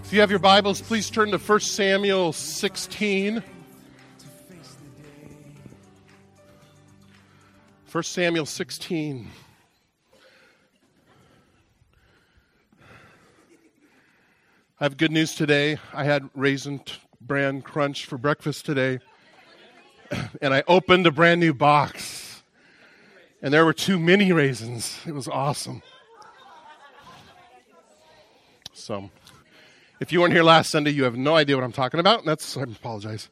If you have your Bibles, please turn to 1 Samuel 16. 1 Samuel 16. I have good news today. I had Raisin Bran Crunch for breakfast today, and I opened a brand new box, and there were 2 mini raisins. It was awesome. So, if you weren't here last Sunday, you have no idea what I'm talking about. I apologize.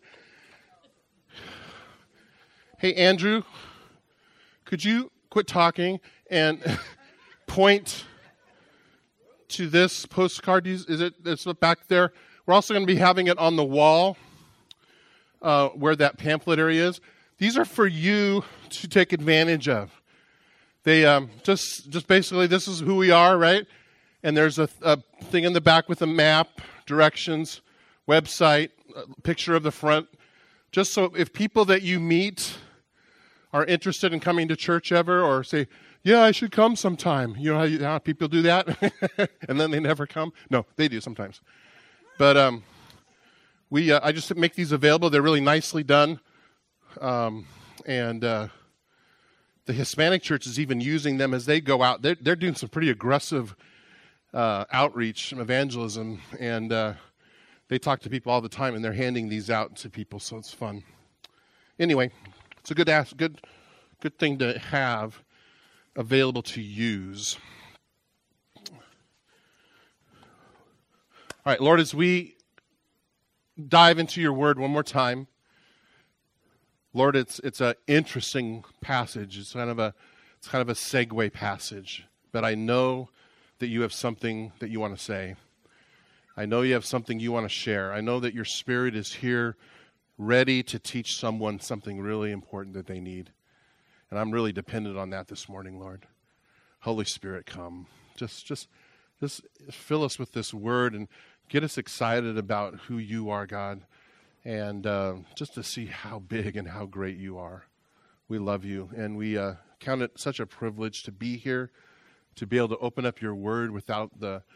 Hey, Andrew, could you quit talking and point to this postcard? It's back there. We're also going to be having it on the wall where that pamphlet area is. These are for you to take advantage of. They just basically, this is who we are, right? And there's a thing in the back with a map, directions, website, a picture of the front. Just so if people that you meet are interested in coming to church ever, or say, yeah, I should come sometime. You know how people do that? And then they never come? No, they do sometimes. But I just make these available. They're really nicely done. And the Hispanic church is even using them as they go out. They're doing some pretty aggressive outreach, evangelism, and they talk to people all the time, and they're handing these out to people, so it's fun. Anyway, it's a good thing to have available to use. All right, Lord, as we dive into your word one more time, Lord, it's an interesting passage. It's kind of a segue passage, but I know that you have something that you want to say. I know you have something you want to share. I know that your Spirit is here ready to teach someone something really important that they need. And I'm really dependent on that this morning, Lord. Holy Spirit, come. Just fill us with this word and get us excited about who you are, God, and just to see how big and how great you are. We love you, and we count it such a privilege to be here, to be able to open up your word without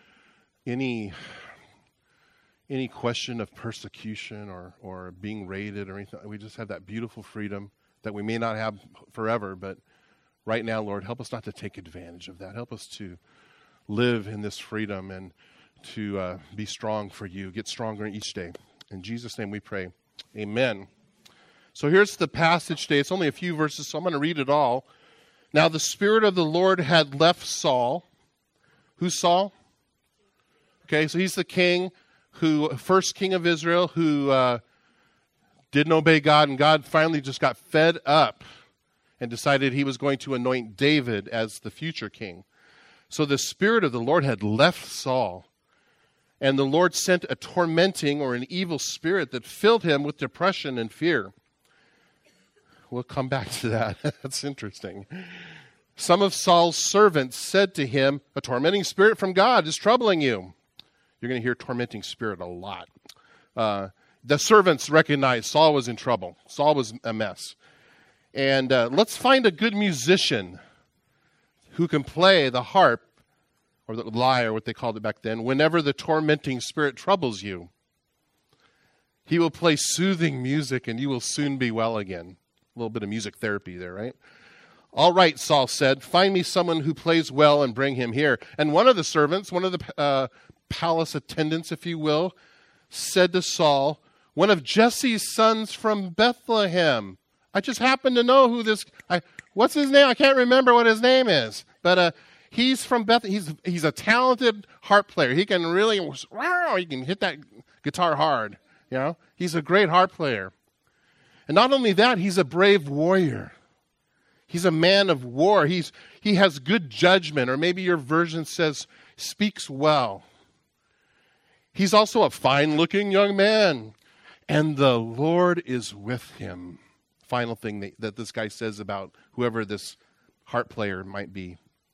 any question of persecution or being raided or anything. We just have that beautiful freedom that we may not have forever, but right now, Lord, help us not to take advantage of that. Help us to live in this freedom and to be strong for you, get stronger each day. In Jesus' name we pray. Amen. So here's the passage today. It's only a few verses, so I'm going to read it all. Now the Spirit of the Lord had left Saul. Who's Saul? Okay, so he's the king, first king of Israel, who didn't obey God, and God finally just got fed up and decided he was going to anoint David as the future king. So the Spirit of the Lord had left Saul, and the Lord sent a tormenting or an evil spirit that filled him with depression and fear. We'll come back to that. That's interesting. Some of Saul's servants said to him, a tormenting spirit from God is troubling you. You're going to hear tormenting spirit a lot. The servants recognized Saul was in trouble. Saul was a mess. And let's find a good musician who can play the harp, or the lyre, what they called it back then, whenever the tormenting spirit troubles you. He will play soothing music and you will soon be well again. A little bit of music therapy there, right? All right, Saul said, find me someone who plays well and bring him here. And one of the servants, one of the palace attendants, if you will, said to Saul, one of Jesse's sons from Bethlehem. I just happen to know who what's his name? I can't remember what his name is. But he's from Bethlehem. He's a talented harp player. He can really, he can hit that guitar hard. You know, he's a great harp player. And not only that, he's a brave warrior. He's a man of war. He has good judgment, or maybe your version says speaks well. He's also a fine-looking young man, and the Lord is with him. Final thing that this guy says about whoever this harp player might be.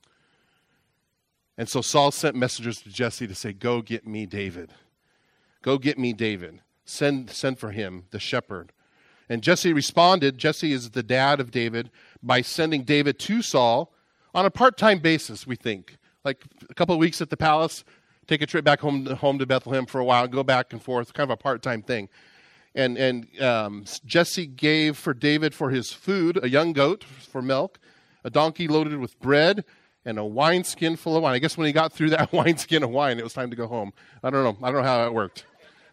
And so Saul sent messengers to Jesse to say, go get me David. Go get me David. Send for him, the shepherd. And Jesse responded, Jesse is the dad of David, by sending David to Saul on a part-time basis, we think. Like a couple of weeks at the palace, take a trip back home to Bethlehem for a while, go back and forth, kind of a part-time thing. And Jesse gave for David for his food a young goat for milk, a donkey loaded with bread, and a wineskin full of wine. I guess when he got through that wineskin of wine, it was time to go home. I don't know how that worked.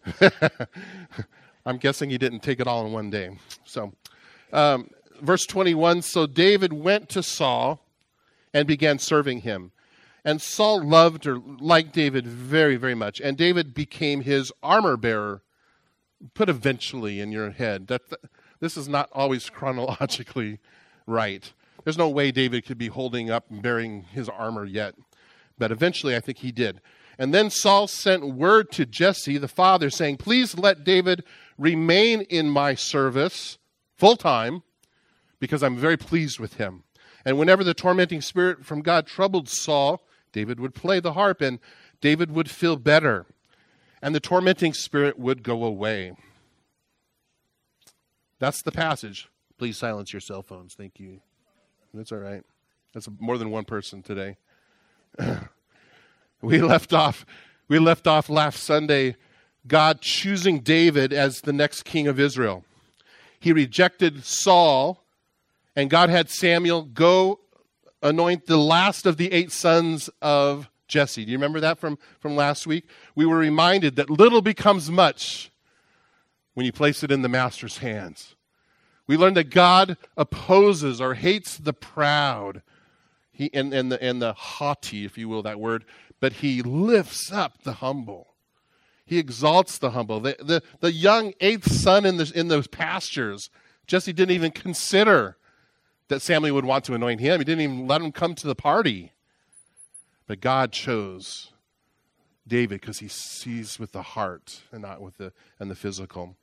I'm guessing he didn't take it all in one day. So, verse 21, so David went to Saul and began serving him. And Saul loved or liked David very, very much. And David became his armor bearer. Put eventually in your head. This is not always chronologically right. There's no way David could be holding up and bearing his armor yet. But eventually I think he did. And then Saul sent word to Jesse, the father, saying, please let David remain in my service full time, because I'm very pleased with him. And whenever the tormenting spirit from God troubled Saul, David would play the harp, and David would feel better, and the tormenting spirit would go away. That's the passage. Please silence your cell phones. Thank you. That's all right. That's more than one person today. We left off last Sunday, God choosing David as the next king of Israel. He rejected Saul, and God had Samuel go anoint the last of the 8 sons of Jesse. Do you remember that from last week? We were reminded that little becomes much when you place it in the master's hands. We learned that God opposes or hates the proud, and the haughty, if you will, that word, but he lifts up the humble. He exalts the humble. The young 8th son in those pastures, Jesse didn't even consider that Samuel would want to anoint him. He didn't even let him come to the party. But God chose David because he sees with the heart and not with the physical.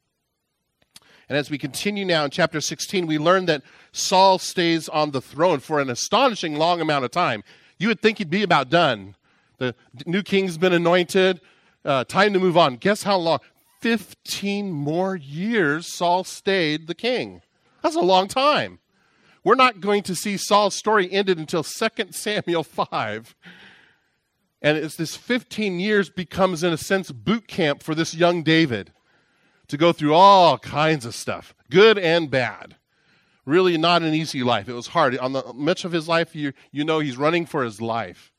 And as we continue now in chapter 16, we learn that Saul stays on the throne for an astonishing long amount of time. You would think he'd be about done. The new king's been anointed. Time to move on. Guess how long? 15 more years Saul stayed the king. That's a long time. We're not going to see Saul's story ended until 2 Samuel 5. And it's this 15 years becomes, in a sense, boot camp for this young David to go through all kinds of stuff, good and bad. Really not an easy life. It was hard. On much of his life, you know he's running for his life.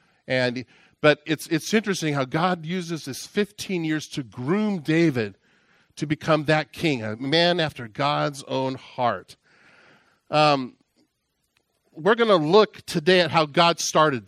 But it's interesting how God uses this 15 years to groom David to become that king, a man after God's own heart. We're going to look today at how God started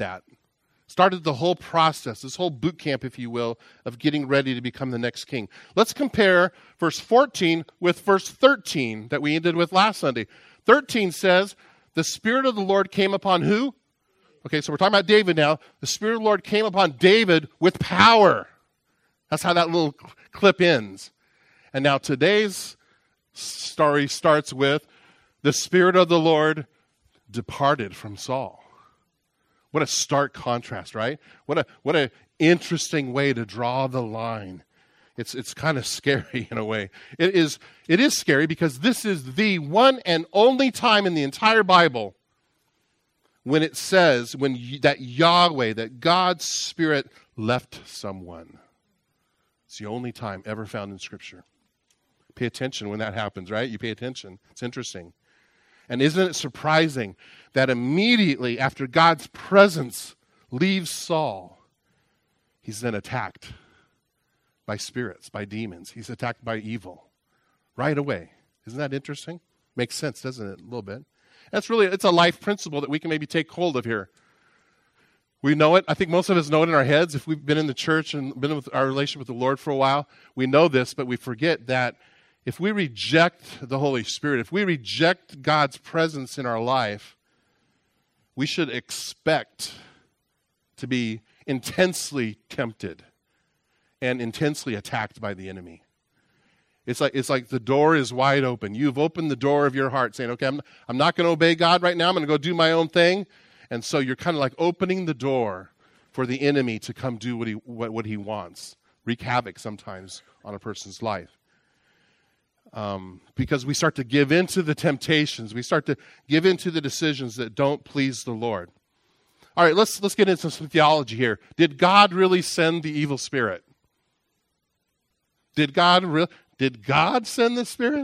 the whole process, this whole boot camp, if you will, of getting ready to become the next king. Let's compare verse 14 with verse 13 that we ended with last Sunday. 13 says, the Spirit of the Lord came upon who? Okay, so we're talking about David now. The Spirit of the Lord came upon David with power. That's how that little clip ends. And now today's story starts with, the Spirit of the Lord departed from Saul. What a stark contrast, right? What a interesting way to draw the line. It's kind of scary in a way. It is scary because this is the one and only time in the entire Bible when it says that Yahweh, that God's Spirit left someone. It's the only time ever found in Scripture. Pay attention when that happens, right? You pay attention. It's interesting. And isn't it surprising that immediately after God's presence leaves Saul, he's then attacked by spirits, by demons. He's attacked by evil right away. Isn't that interesting? Makes sense, doesn't it? A little bit. It's a life principle that we can maybe take hold of here. We know it. I think most of us know it in our heads. If we've been in the church and been with our relationship with the Lord for a while, we know this, but we forget that if we reject the Holy Spirit, if we reject God's presence in our life, we should expect to be intensely tempted and intensely attacked by the enemy. It's like the door is wide open. You've opened the door of your heart saying, okay, I'm not going to obey God right now. I'm going to go do my own thing. And so you're kind of like opening the door for the enemy to come do what he wants, wreak havoc sometimes on a person's life. Because we start to give into the temptations. We start to give into the decisions that don't please the Lord. all right, let's get into some theology here. Did God really send the evil spirit? Did God send the spirit?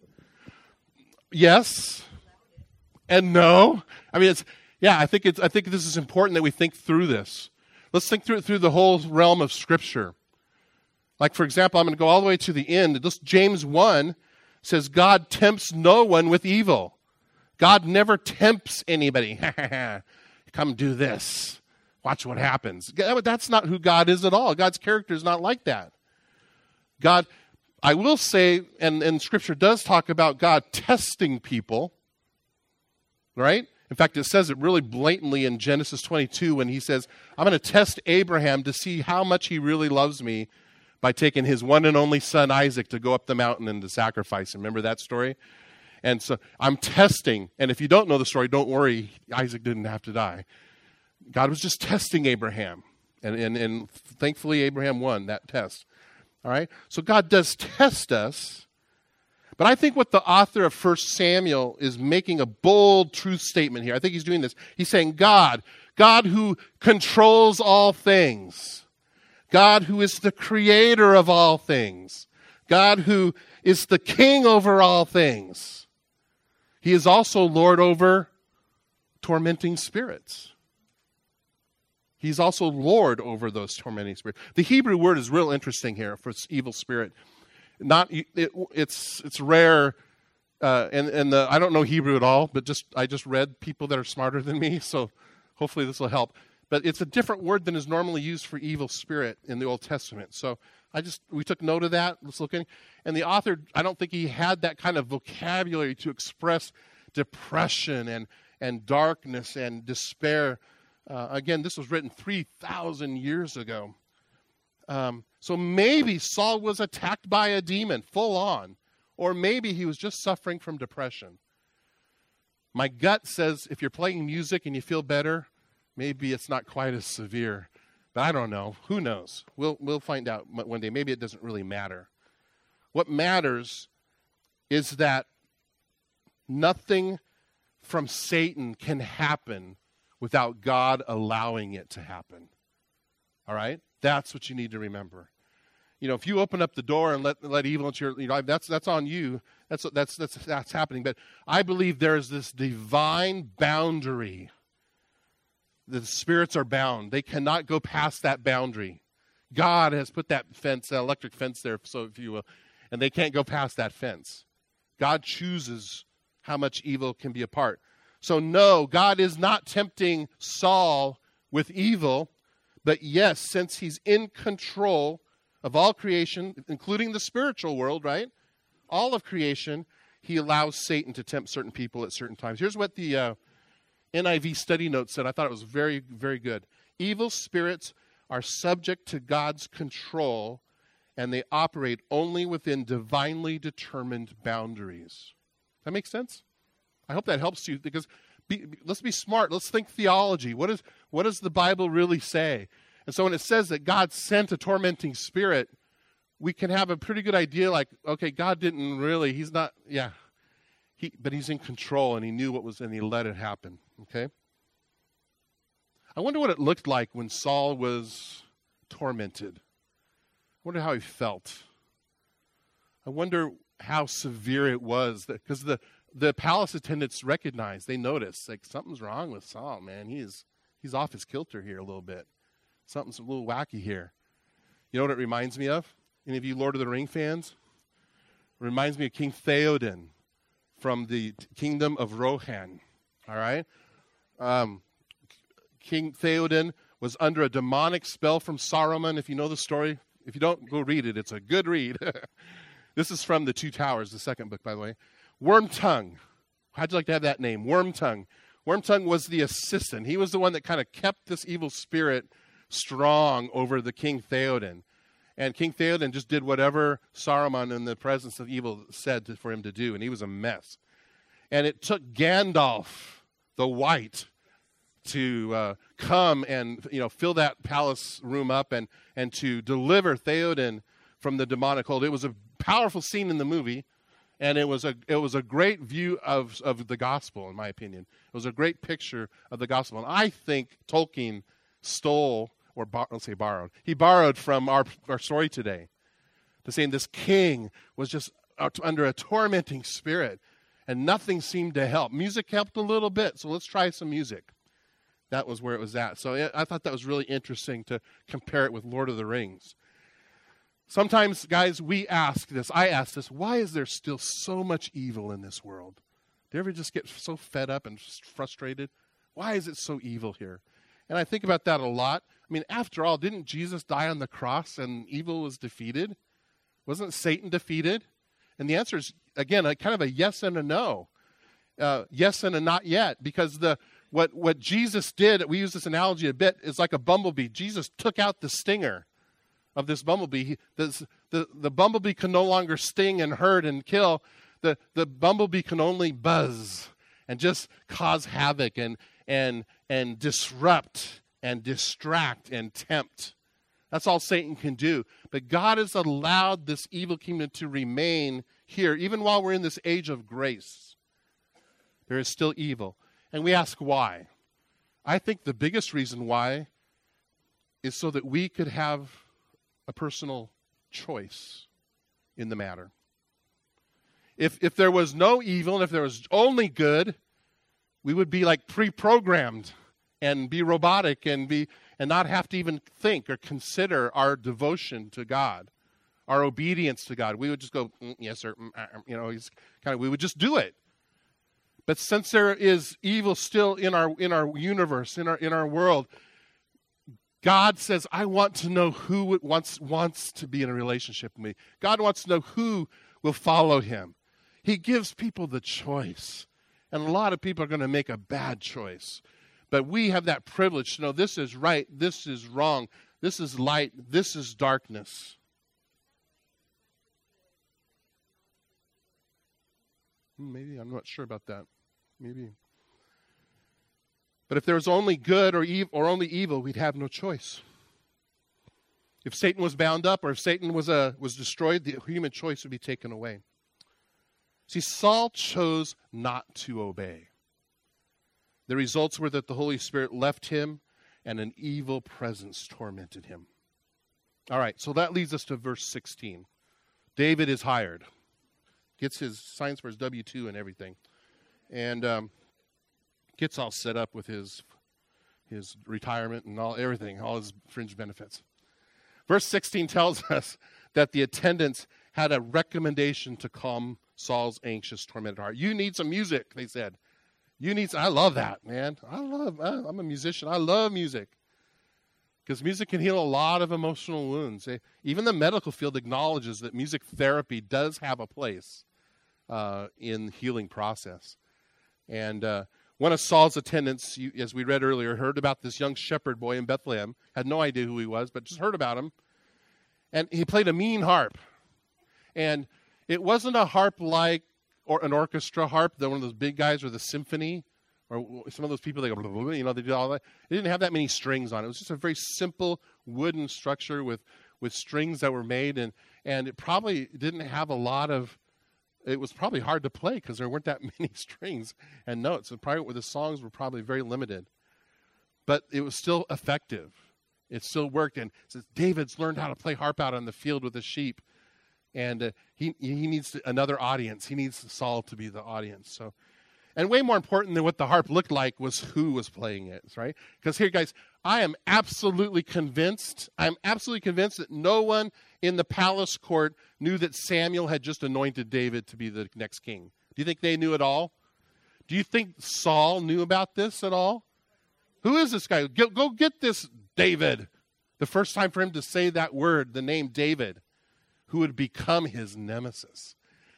Yes and no. I mean, I think this is important that we think through this. Let's think through the whole realm of Scripture. Like, for example, I'm going to go all the way to the end. This James 1 says, God tempts no one with evil. God never tempts anybody. Come do this. Watch what happens. That's not who God is at all. God's character is not like that. God, I will say, and Scripture does talk about God testing people, right? In fact, it says it really blatantly in Genesis 22 when he says, I'm going to test Abraham to see how much he really loves me by taking his one and only son Isaac to go up the mountain and to sacrifice him. Remember that story? And so I'm testing, and if you don't know the story, don't worry, Isaac didn't have to die. God was just testing Abraham, and thankfully Abraham won that test. All right? So God does test us, but I think what the author of 1 Samuel is making a bold truth statement here. I think he's doing this. He's saying God who controls all things, God who is the creator of all things, God who is the king over all things. He is also Lord over tormenting spirits. He's also Lord over those tormenting spirits. The Hebrew word is real interesting here for evil spirit. It's rare, and I don't know Hebrew at all, but I just read people that are smarter than me, so hopefully this will help. But it's a different word than is normally used for evil spirit in the Old Testament. So we took note of that. Let's look in. And the author, I don't think he had that kind of vocabulary to express depression and darkness and despair. Again, this was written 3,000 years ago. So maybe Saul was attacked by a demon, full on. Or maybe he was just suffering from depression. My gut says if you're playing music and you feel better, maybe it's not quite as severe. But I don't know. Who knows? We'll find out one day. Maybe it doesn't really matter. What matters is that nothing from Satan can happen without God allowing it to happen. All right? That's what you need to remember. If you open up the door and let evil into your, that's on you. That's happening. But I believe there's this divine boundary. The spirits are bound. They cannot go past that boundary. God has put that fence, that electric fence there, so if you will, and they can't go past that fence. God chooses how much evil can be a part. So no, God is not tempting Saul with evil, but yes, since he's in control of all creation, including the spiritual world, right? All of creation, he allows Satan to tempt certain people at certain times. Here's what the NIV study notes said. I thought it was very, very good. Evil spirits are subject to God's control, and they operate only within divinely determined boundaries. That makes sense? I hope that helps you, because let's be smart. Let's think theology. What does the Bible really say? And so when it says that God sent a tormenting spirit, we can have a pretty good idea, like, okay, God didn't really, he's not, but he's in control, and he knew what was, and he let it happen, okay? I wonder what it looked like when Saul was tormented. I wonder how he felt. I wonder how severe it was, because the palace attendants recognized, they noticed, like, something's wrong with Saul, man. He's off his kilter here a little bit. Something's a little wacky here. You know what it reminds me of? Any of you Lord of the Ring fans? It reminds me of King Theoden from the kingdom of Rohan. All right? King Theoden was under a demonic spell from Saruman, if you know the story. If you don't, go read it. It's a good read. This is from The Two Towers, the second book, by the way. Wormtongue. How'd you like to have that name? Wormtongue. Wormtongue was the assistant. He was the one that kind of kept this evil spirit strong over the King Theoden. And King Theoden just did whatever Saruman in the presence of evil said for him to do, and he was a mess. And it took Gandalf the White to come and fill that palace room up and to deliver Theoden from the demonic hold. It was a powerful scene in the movie, And it was a great view of the gospel, in my opinion. It was a great picture of the gospel. And I think Tolkien stole, or let's say borrowed. He borrowed from our story today. To saying this king was just under a tormenting spirit, and nothing seemed to help. Music helped a little bit, so let's try some music. That was where it was at. So I thought that was really interesting to compare it with Lord of the Rings. Sometimes, guys, I ask this, why is there still so much evil in this world? Do you ever just get so fed up and frustrated? Why is it so evil here? And I think about that a lot. I mean, after all, didn't Jesus die on the cross and evil was defeated? Wasn't Satan defeated? And the answer is, again, kind of a yes and a no. Yes and a not yet. Because what Jesus did, we use this analogy a bit, is like a bumblebee. Jesus took out the stinger of this bumblebee. The bumblebee can no longer sting and hurt and kill. The bumblebee can only buzz and just cause havoc and disrupt and distract and tempt. That's all Satan can do. But God has allowed this evil kingdom to remain here, even while we're in this age of grace. There is still evil. And we ask why. I think the biggest reason why is so that we could have a personal choice in the matter. If there was no evil and if there was only good, we would be like pre-programmed and be robotic and not have to even think or consider our devotion to God, our obedience to God. We would just go, yes, sir. We would just do it. But since there is evil still in our universe, in our world, God says, I want to know who wants to be in a relationship with me. God wants to know who will follow him. He gives people the choice. And a lot of people are going to make a bad choice. But we have that privilege to know this is right, this is wrong, this is light, this is darkness. Maybe, I'm not sure about that. Maybe. But if there was only good or only evil, we'd have no choice. If Satan was bound up or if Satan was destroyed, the human choice would be taken away. See, Saul chose not to obey. The results were that the Holy Spirit left him and an evil presence tormented him. All right, so that leads us to verse 16. David is hired. Gets his signs for his W-2 and everything. And gets all set up with his retirement and everything, all his fringe benefits. Verse 16 tells us that the attendants had a recommendation to calm Saul's anxious, tormented heart. You need some music, they said. I love that, man. I'm a musician. I love music. Because music can heal a lot of emotional wounds. Even the medical field acknowledges that music therapy does have a place in the healing process. And one of Saul's attendants, as we read earlier, heard about this young shepherd boy in Bethlehem. Had no idea who he was, but just heard about him. And he played a mean harp. And it wasn't a harp like an orchestra harp, one of those big guys, or the symphony, or some of those people, they go, they do all that. It didn't have that many strings on it. It was just a very simple wooden structure with strings that were made, and it probably didn't have a lot of, it was probably hard to play because there weren't that many strings and notes. And probably the songs were probably very limited. But it was still effective. It still worked. And since David's learned how to play harp out on the field with the sheep, and he needs another audience. He needs Saul to be the audience. So, and way more important than what the harp looked like was who was playing it, right? Because here, guys, I am absolutely convinced that no one in the palace court knew that Samuel had just anointed David to be the next king. Do you think they knew it all? Do you think Saul knew about this at all? Who is this guy? Go get this David. The first time for him to say that word, the name David, who would become his nemesis,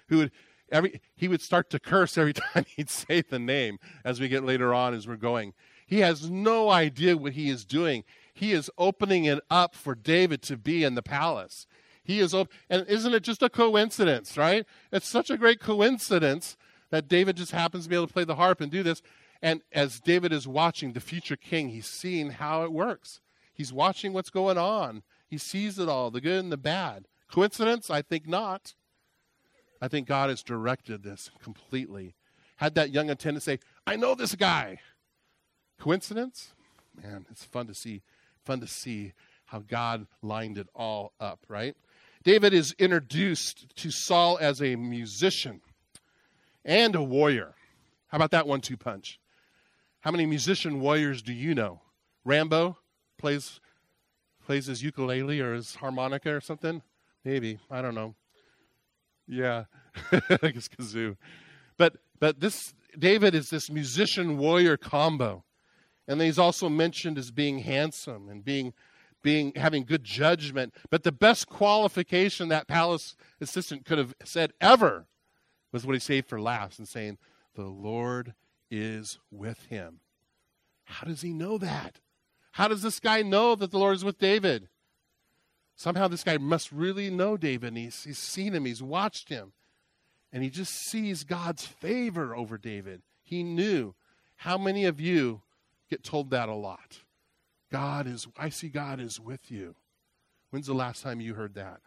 he would start to curse every time he'd say the name as we get later on as we're going. He has no idea what he is doing. He is opening it up for David to be in the palace. And isn't it just a coincidence, right? It's such a great coincidence that David just happens to be able to play the harp and do this. And as David is watching the future king, he's seeing how it works. He's watching what's going on. He sees it all, the good and the bad. Coincidence? I think not. I think God has directed this completely. Had that young attendant say, I know this guy. Coincidence? Man, it's fun to see how God lined it all up, right? David is introduced to Saul as a musician and a warrior. How about that 1-2 punch? How many musician warriors do you know? Rambo plays his ukulele or his harmonica or something? Maybe. I don't know. Yeah. I guess kazoo. But this David is this musician warrior combo. And then he's also mentioned as being handsome and having good judgment. But the best qualification that palace assistant could have said ever was what he saved for last and saying, the Lord is with him. How does he know that? How does this guy know that the Lord is with David? Somehow this guy must really know David. And he's seen him. He's watched him. And he just sees God's favor over David. He knew. How many of you get told that a lot? I see God is with you. When's the last time you heard that?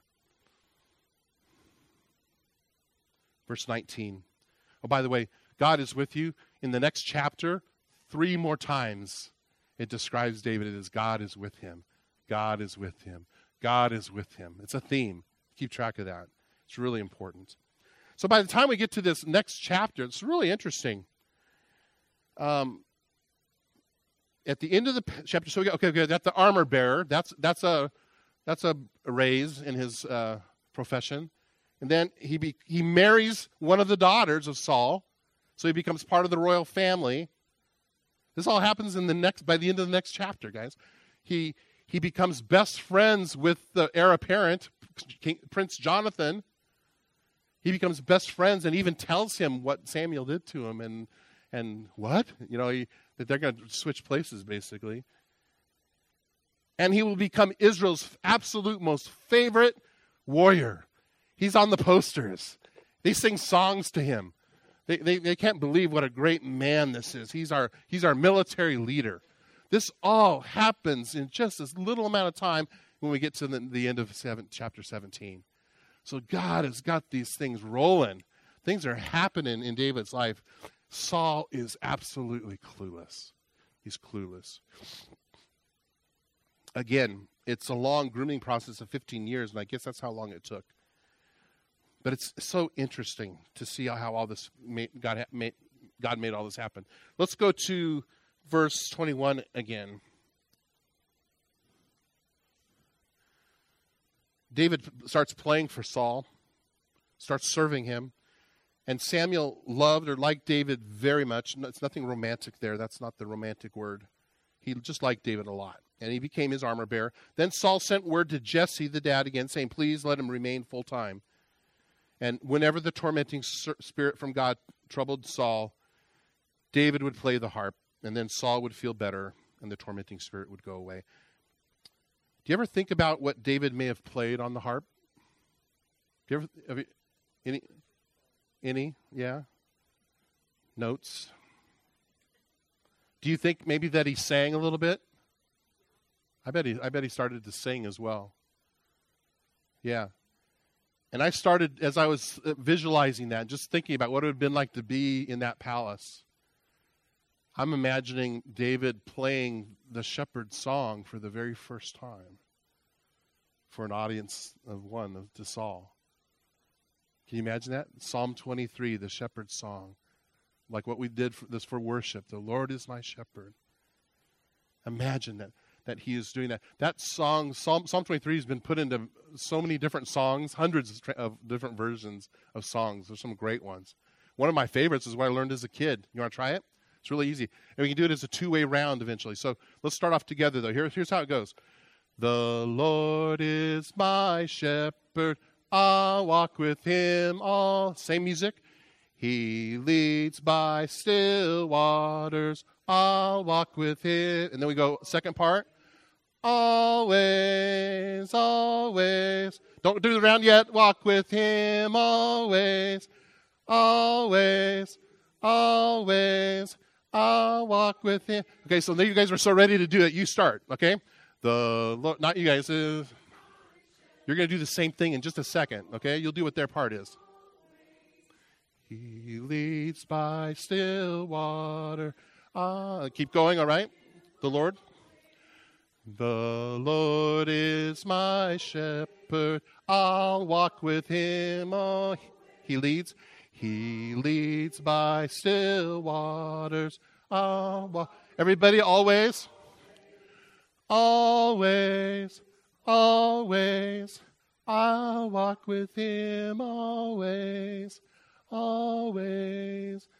Verse 19. Oh, by the way, God is with you. In the next chapter, 3 more times it describes David as God is with him. God is with him. God is with him. It's a theme. Keep track of that. It's really important. So by the time we get to this next chapter, it's really interesting. At the end of the chapter, so we got that's the armor bearer. That's a raise in his profession, and then he marries one of the daughters of Saul, so he becomes part of the royal family. This all happens by the end of the next chapter, guys. He becomes best friends with the heir apparent, Prince Jonathan. He becomes best friends and even tells him what Samuel did to him and what? That they're going to switch places, basically. And he will become Israel's absolute most favorite warrior. He's on the posters. They sing songs to him. They can't believe what a great man this is. He's our military leader. This all happens in just this little amount of time when we get to the end of chapter 17. So God has got these things rolling. Things are happening in David's life. Saul is absolutely clueless. He's clueless. Again, it's a long grooming process of 15 years, and I guess that's how long it took. But it's so interesting to see how all this God made all this happen. Let's go to verse 21 again. David starts playing for Saul, starts serving him, and Samuel loved or liked David very much. It's nothing romantic there. That's not the romantic word. He just liked David a lot, and he became his armor bearer. Then Saul sent word to Jesse, the dad, again, saying, please let him remain full time. And whenever the tormenting spirit from God troubled Saul, David would play the harp, and then Saul would feel better, and the tormenting spirit would go away. Do you ever think about what David may have played on the harp? Do you ever, any? Yeah? Notes? Do you think maybe that he sang a little bit? I bet he started to sing as well. Yeah. And I started, as I was visualizing that, just thinking about what it would have been like to be in that palace. I'm imagining David playing the shepherd's song for the very first time for an audience of one to Saul. Can you imagine that? Psalm 23, the shepherd's song. Like what we did for worship. The Lord is my shepherd. Imagine that he is doing that. That song, Psalm 23, has been put into so many different songs, hundreds of different versions of songs. There's some great ones. One of my favorites is what I learned as a kid. You want to try it? It's really easy. And we can do it as a two-way round eventually. So let's start off together, though. Here's how it goes. The Lord is my shepherd. I'll walk with him all. Same music. He leads by still waters. I'll walk with him. And then we go, second part. Always, always. Don't do the round yet. Walk with him always. Always, always. I'll walk with him. Okay, so now you guys are so ready to do it. You start, okay? The Lord, not you guys. You're going to do the same thing in just a second, okay? You'll do what their part is. He leads by still water. Keep going, all right? The Lord. The Lord is my shepherd. I'll walk with him. Oh, he leads. He leads by still waters. I'll walk. Everybody, always. Always. Always. I'll walk with him always. Always.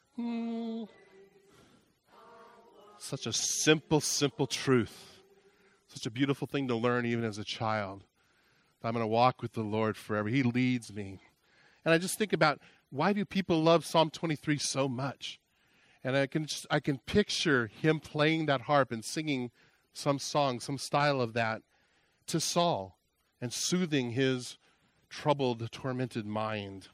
Such a simple, simple truth. Such a beautiful thing to learn even as a child. I'm going to walk with the Lord forever. He leads me. And I just think about, why do people love Psalm 23 so much? And I can picture him playing that harp and singing some song, some style of that to Saul and soothing his troubled, tormented mind.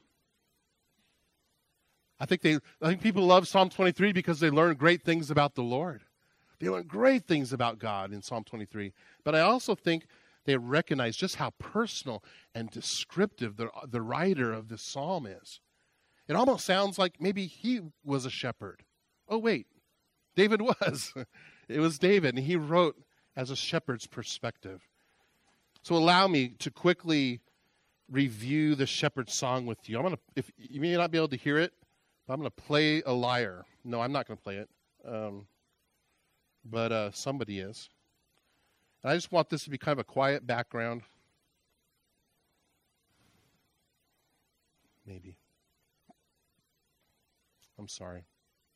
I think people love Psalm 23 because they learn great things about the Lord. They learn great things about God in Psalm 23. But I also think they recognize just how personal and descriptive the writer of this psalm is. It almost sounds like maybe he was a shepherd. Oh, wait, David was. It was David, and he wrote as a shepherd's perspective. So allow me to quickly review the shepherd's song with you. If you may not be able to hear it, but I'm going to play a lyre. No, I'm not going to play it, but somebody is. And I just want this to be kind of a quiet background. Maybe. I'm sorry.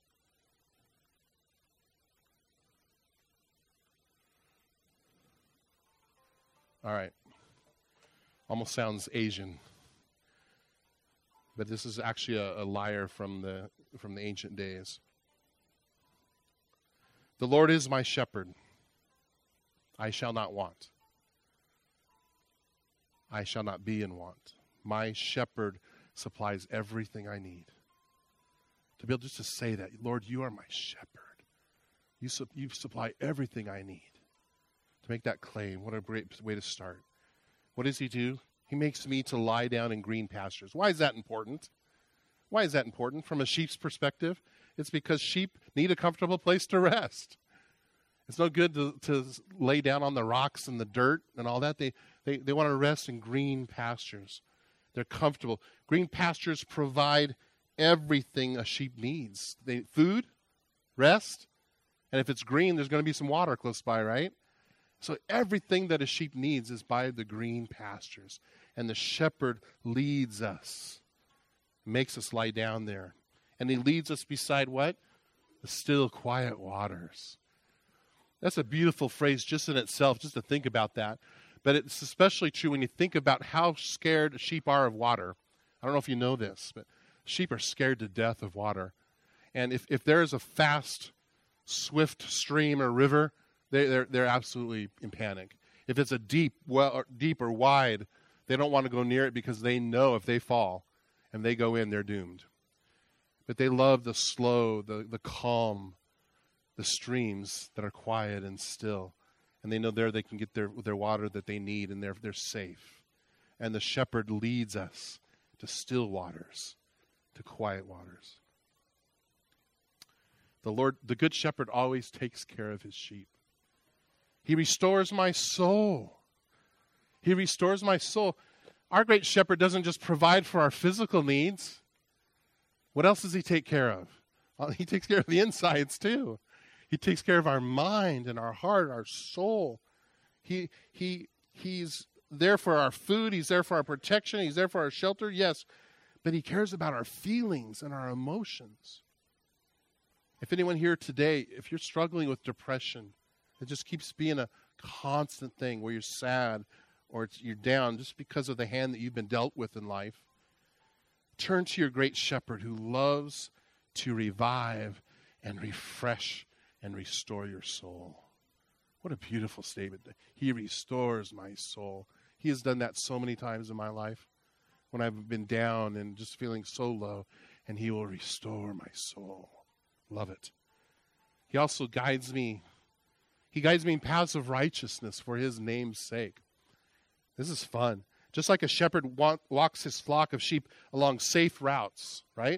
All right. Almost sounds Asian. But this is actually a lyre from the ancient days. The Lord is my shepherd. I shall not want. I shall not be in want. My shepherd supplies everything I need. To be able just to say that, Lord, you are my shepherd. You supply everything I need. To make that claim, what a great way to start. What does he do? He makes me to lie down in green pastures. Why is that important? Why is that important? From a sheep's perspective, it's because sheep need a comfortable place to rest. It's no good to lay down on the rocks and the dirt and all that. They want to rest in green pastures. They're comfortable. Green pastures provide everything a sheep needs. Food, rest, and if it's green, there's going to be some water close by, right? So everything that a sheep needs is by the green pastures. And the shepherd leads us, makes us lie down there. And he leads us beside what? The still, quiet waters. That's a beautiful phrase just in itself, just to think about that. But it's especially true when you think about how scared sheep are of water. I don't know if you know this, but sheep are scared to death of water. And if there is a fast, swift stream or river, they're absolutely in panic. If it's a deep or wide, they don't want to go near it because they know if they fall and they go in, they're doomed. But they love the slow, the calm, the streams that are quiet and still. And they know there they can get their water that they need, and they're safe. And the shepherd leads us to still waters, to quiet waters. The good shepherd always takes care of his sheep. He restores my soul. He restores my soul. Our great shepherd doesn't just provide for our physical needs. What else does he take care of? Well, he takes care of the insides too. He takes care of our mind and our heart, our soul. He's there for our food. He's there for our protection. He's there for our shelter, yes. But he cares about our feelings and our emotions. If anyone here today, if you're struggling with depression, it just keeps being a constant thing where you're sad or you're down just because of the hand that you've been dealt with in life. Turn to your great shepherd who loves to revive and refresh and restore your soul. What a beautiful statement. He restores my soul. He has done that so many times in my life when I've been down and just feeling so low, and he will restore my soul. Love it. He also guides me. He guides me in paths of righteousness for his name's sake. This is fun. Just like a shepherd walks his flock of sheep along safe routes, right?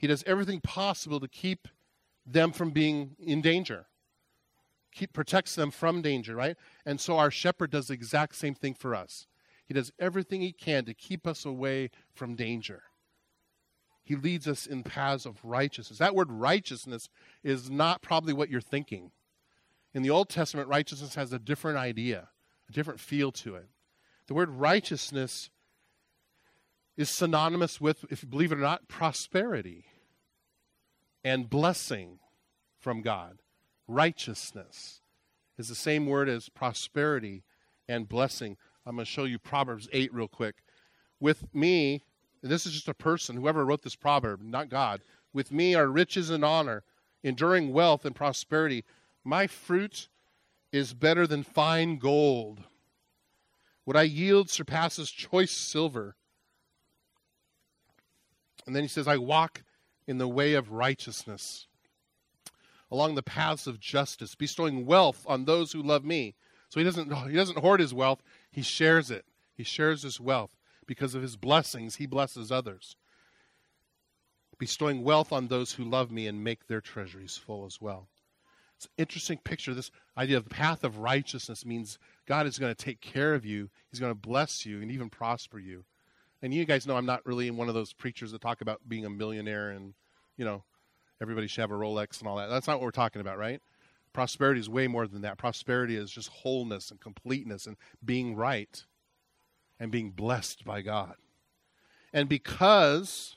He does everything possible to keep them from being in danger. Protects them from danger, right? And so our shepherd does the exact same thing for us. He does everything he can to keep us away from danger. He leads us in paths of righteousness. That word righteousness is not probably what you're thinking. In the Old Testament, righteousness has a different idea, a different feel to it. The word righteousness is synonymous with, if you believe it or not, prosperity and blessing from God. Righteousness is the same word as prosperity and blessing. I'm going to show you Proverbs 8 real quick. With me, and this is just a person, whoever wrote this proverb, not God. With me are riches and honor, enduring wealth and prosperity. My fruit is better than fine gold. What I yield surpasses choice silver. And then he says, I walk in the way of righteousness, along the paths of justice, bestowing wealth on those who love me. So he doesn't hoard his wealth, he shares it. He shares his wealth. Because of his blessings, he blesses others. Bestowing wealth on those who love me and make their treasuries full as well. It's an interesting picture. This idea of the path of righteousness means God is going to take care of you. He's going to bless you and even prosper you. And you guys know I'm not really one of those preachers that talk about being a millionaire and, everybody should have a Rolex and all that. That's not what we're talking about, right? Prosperity is way more than that. Prosperity is just wholeness and completeness and being right and being blessed by God. And because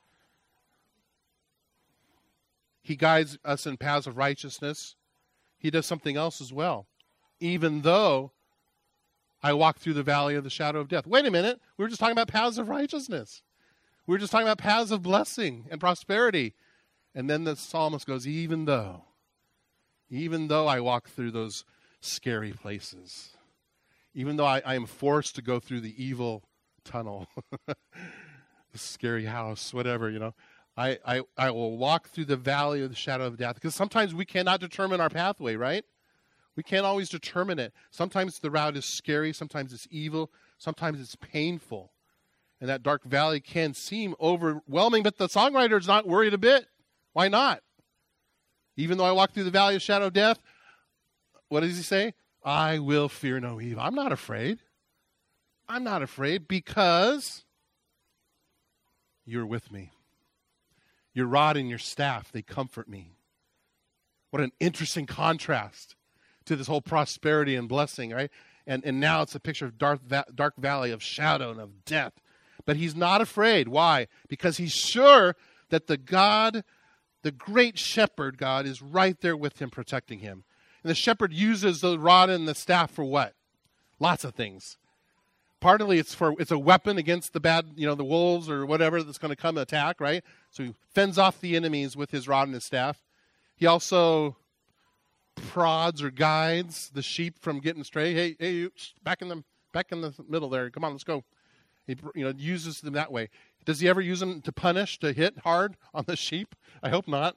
he guides us in paths of righteousness, he does something else as well. Even though I walk through the valley of the shadow of death. Wait a minute. We were just talking about paths of righteousness. We were just talking about paths of blessing and prosperity. And then the psalmist goes, even though I walk through those scary places, even though I am forced to go through the evil tunnel, the scary house, whatever, I will walk through the valley of the shadow of death. Because sometimes we cannot determine our pathway, right? We can't always determine it. Sometimes the route is scary. Sometimes it's evil. Sometimes it's painful. And that dark valley can seem overwhelming, but the songwriter is not worried a bit. Why not? Even though I walk through the valley of shadow of death, what does he say? I will fear no evil. I'm not afraid. I'm not afraid because you're with me. Your rod and your staff, they comfort me. What an interesting contrast to this whole prosperity and blessing, right? And now it's a picture of dark valley of shadow and of death. But he's not afraid. Why? Because he's sure that the great shepherd God, is right there with him, protecting him. And the shepherd uses the rod and the staff for what? Lots of things. Partly it's a weapon against the bad, the wolves or whatever that's going to come and attack, right? So he fends off the enemies with his rod and his staff. He also prods or guides the sheep from getting astray. Hey, you, back in the middle there. Come on, let's go. He uses them that way. Does he ever use them to punish, to hit hard on the sheep? I hope not.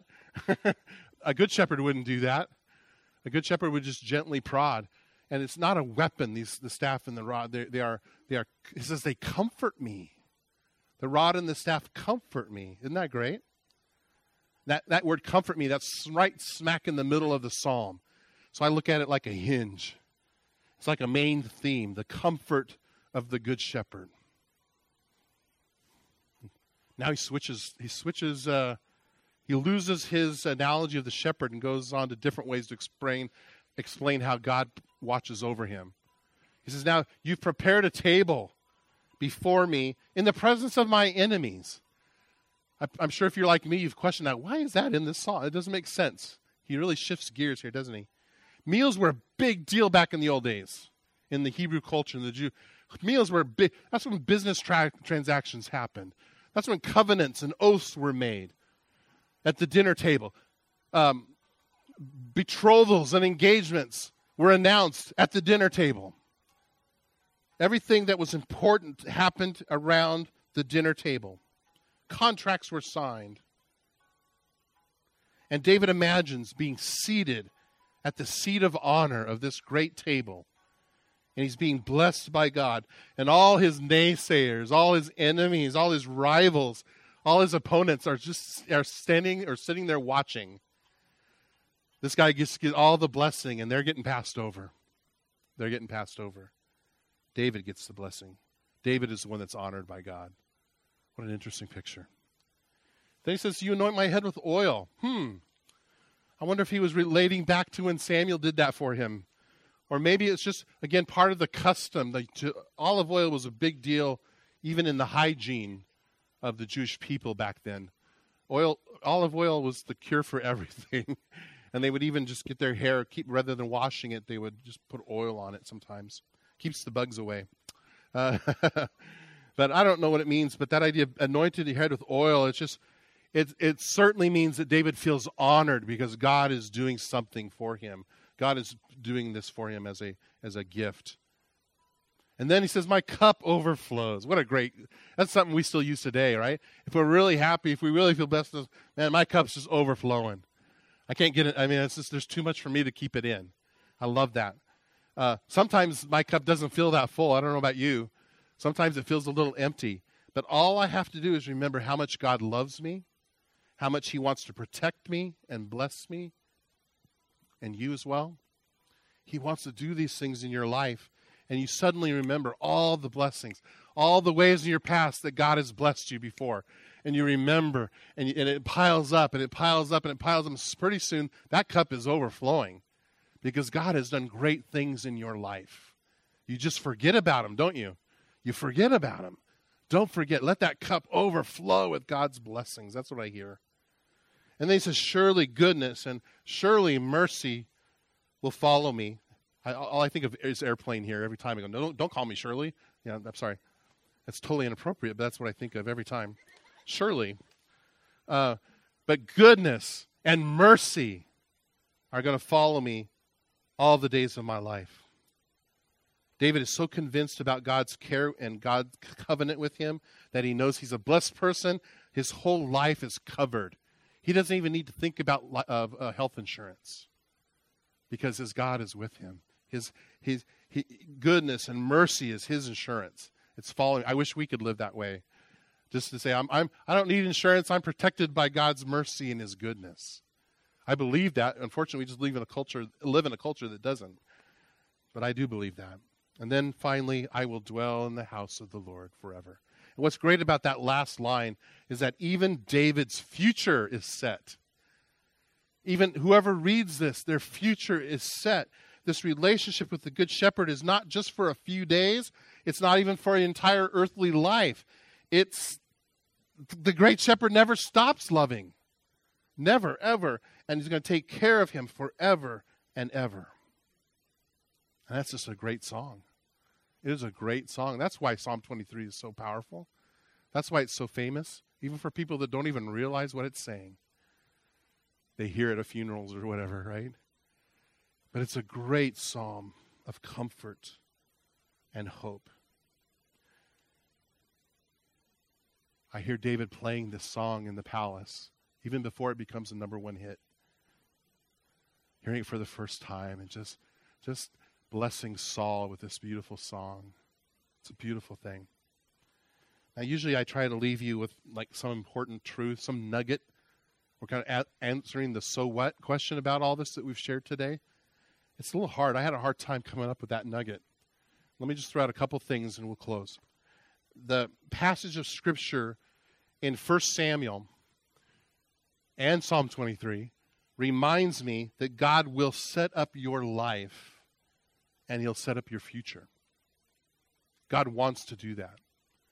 A good shepherd wouldn't do that. A good shepherd would just gently prod. And it's not a weapon, the staff and the rod. They are. It says they comfort me. The rod and the staff comfort me. Isn't that great? That word comfort me, that's right smack in the middle of the psalm. So I look at it like a hinge. It's like a main theme, the comfort of the good shepherd. Now he loses his analogy of the shepherd and goes on to different ways to explain how God watches over him. He says, now you've prepared a table before me in the presence of my enemies. I'm sure if you're like me, you've questioned that. Why is that in this song? It doesn't make sense. He really shifts gears here, doesn't he? Meals were a big deal back in the old days, in the Hebrew culture and the Jew. Meals were big. That's when business transactions happened. That's when covenants and oaths were made at the dinner table. Betrothals and engagements were announced at the dinner table. Everything that was important happened around the dinner table. Contracts were signed. And David imagines being seated at the seat of honor of this great table. And he's being blessed by God. And all his naysayers, all his enemies, all his rivals All his opponents are standing or sitting there watching. This guy gets all the blessing, and they're getting passed over. They're getting passed over. David gets the blessing. David is the one that's honored by God. What an interesting picture. Then he says, you anoint my head with oil. I wonder if he was relating back to when Samuel did that for him. Or maybe it's just, again, part of the custom. Olive oil was a big deal, even in the hygiene of the Jewish people back then. Olive oil was the cure for everything. And they would even just get their hair, rather than washing it, they would just put oil on it sometimes. Keeps the bugs away. But I don't know what it means, but that idea of anointed your head with oil, it certainly means that David feels honored because God is doing something for him. God is doing this for him as a gift. And then he says, my cup overflows. That's something we still use today, right? If we're really happy, if we really feel blessed, man, my cup's just overflowing. I can't get it. I mean, there's too much for me to keep it in. I love that. Sometimes my cup doesn't feel that full. I don't know about you. Sometimes it feels a little empty. But all I have to do is remember how much God loves me, how much he wants to protect me and bless me, and you as well. He wants to do these things in your life, and you suddenly remember all the blessings, all the ways in your past that God has blessed you before. And you remember, and it piles up, and it piles up, and it piles up. Pretty soon, that cup is overflowing because God has done great things in your life. You just forget about them, don't you? You forget about them. Don't forget. Let that cup overflow with God's blessings. That's what I hear. And then he says, surely goodness and surely mercy will follow me. All I think of is airplane here every time. I go, no, don't call me Shirley. Yeah, I'm sorry. That's totally inappropriate, but that's what I think of every time. Surely. But goodness and mercy are going to follow me all the days of my life. David is so convinced about God's care and God's covenant with him that he knows he's a blessed person. His whole life is covered. He doesn't even need to think about health insurance because his God is with him. His goodness and mercy is his insurance. It's following. I wish we could live that way. Just to say, I don't need insurance. I'm protected by God's mercy and his goodness. I believe that. Unfortunately, we just live in a culture that doesn't. But I do believe that. And then finally, I will dwell in the house of the Lord forever. And what's great about that last line is that even David's future is set. Even whoever reads this, their future is set. This relationship with the Good Shepherd is not just for a few days. It's not even for an entire earthly life. It's the Great Shepherd never stops loving. Never, ever. And he's going to take care of him forever and ever. And that's just a great song. It is a great song. That's why Psalm 23 is so powerful. That's why it's so famous, even for people that don't even realize what it's saying. They hear it at funerals or whatever, right? But it's a great psalm of comfort and hope. I hear David playing this song in the palace, even before it becomes a number one hit. Hearing it for the first time and just blessing Saul with this beautiful song. It's a beautiful thing. Now, usually I try to leave you with like some important truth, some nugget. We're kind of answering the so what question about all this that we've shared today. It's a little hard. I had a hard time coming up with that nugget. Let me just throw out a couple things and we'll close. The passage of Scripture in 1 Samuel and Psalm 23 reminds me that God will set up your life and he'll set up your future. God wants to do that.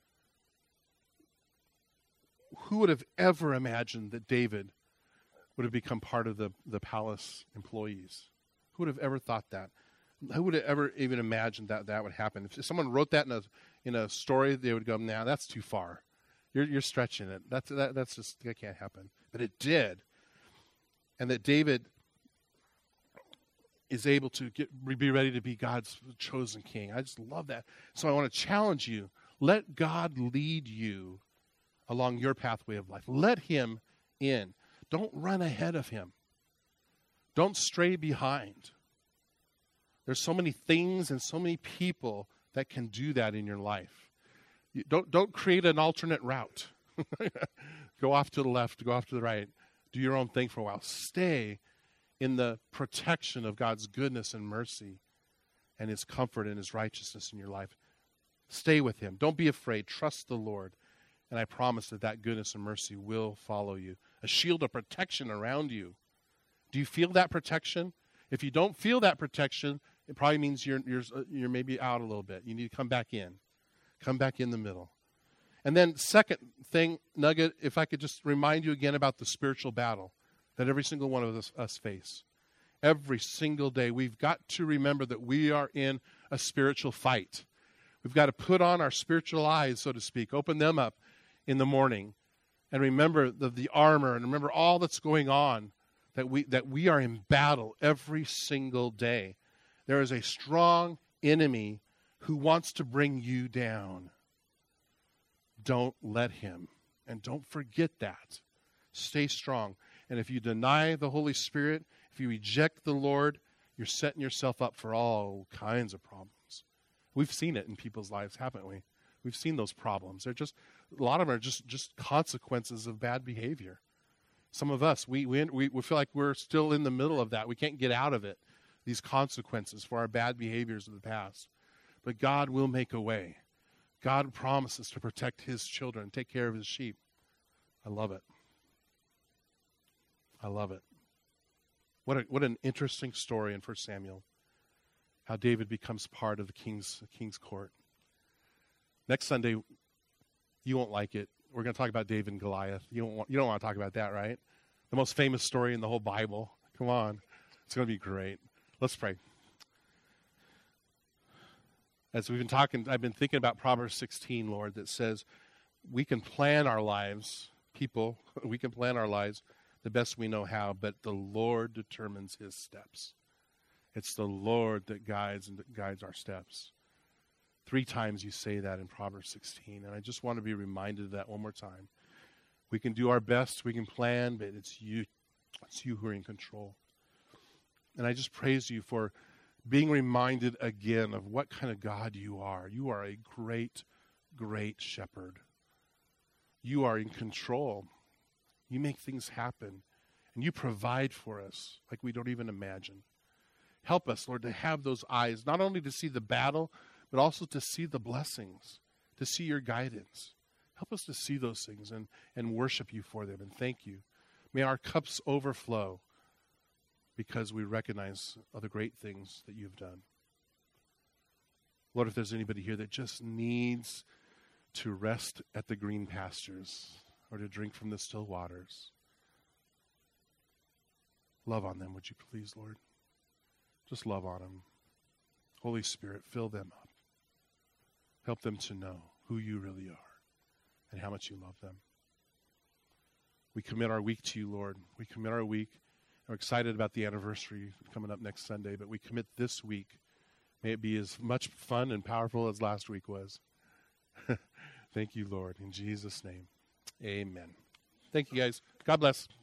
Who would have ever imagined that David would have become part of the palace employees? Who would have ever thought that? Who would have ever even imagined that would happen? If someone wrote that in a story, they would go, "Nah, that's too far. You're stretching it. That can't happen." But it did, and that David is able to be ready to be God's chosen king. I just love that. So I want to challenge you. Let God lead you along your pathway of life. Let him in. Don't run ahead of him. Don't stray behind. There's so many things and so many people that can do that in your life. Don't create an alternate route. Go off to the left, go off to the right. Do your own thing for a while. Stay in the protection of God's goodness and mercy and his comfort and his righteousness in your life. Stay with him. Don't be afraid. Trust the Lord. And I promise that goodness and mercy will follow you. A shield of protection around you. Do you feel that protection? If you don't feel that protection, it probably means you're maybe out a little bit. You need to come back in. Come back in the middle. And then second thing, nugget, if I could just remind you again about the spiritual battle that every single one of us face. Every single day, we've got to remember that we are in a spiritual fight. We've got to put on our spiritual eyes, so to speak, open them up in the morning, and remember the armor, and remember all that's going on, that we are in battle every single day. There is a strong enemy who wants to bring you down. Don't let him, and don't forget that. Stay strong. And if you deny the Holy Spirit, if you reject the Lord, you're setting yourself up for all kinds of problems. We've seen it in people's lives, haven't we? We've seen those problems. They're just, a lot of them are just consequences of bad behavior. Some of us, we feel like we're still in the middle of that. We can't get out of it, these consequences for our bad behaviors of the past. But God will make a way. God promises to protect his children, take care of his sheep. I love it. I love it. What an interesting story in 1 Samuel, how David becomes part of the king's court. Next Sunday, you won't like it. We're going to talk about David and Goliath. You don't want to talk about that, right? The most famous story in the whole Bible. Come on. It's going to be great. Let's pray. As we've been talking, I've been thinking about Proverbs 16, Lord, that says we can plan our lives, people, we can plan our lives the best we know how, but the Lord determines his steps. It's the Lord that guides our steps. 3 times you say that in Proverbs 16, and I just want to be reminded of that one more time. We can do our best, we can plan, but it's you who are in control. And I just praise you for being reminded again of what kind of God you are. You are a great, great shepherd. You are in control. You make things happen, and you provide for us like we don't even imagine. Help us, Lord, to have those eyes, not only to see the battle, but also to see the blessings, to see your guidance. Help us to see those things and worship you for them, and thank you. May our cups overflow because we recognize the great things that you've done. Lord, if there's anybody here that just needs to rest at the green pastures or to drink from the still waters, love on them, would you please, Lord? Just love on them. Holy Spirit, fill them up. Help them to know who you really are and how much you love them. We commit our week to you, Lord. We commit our week. We're excited about the anniversary coming up next Sunday, but we commit this week. May it be as much fun and powerful as last week was. Thank you, Lord. In Jesus' name, amen. Thank you, guys. God bless.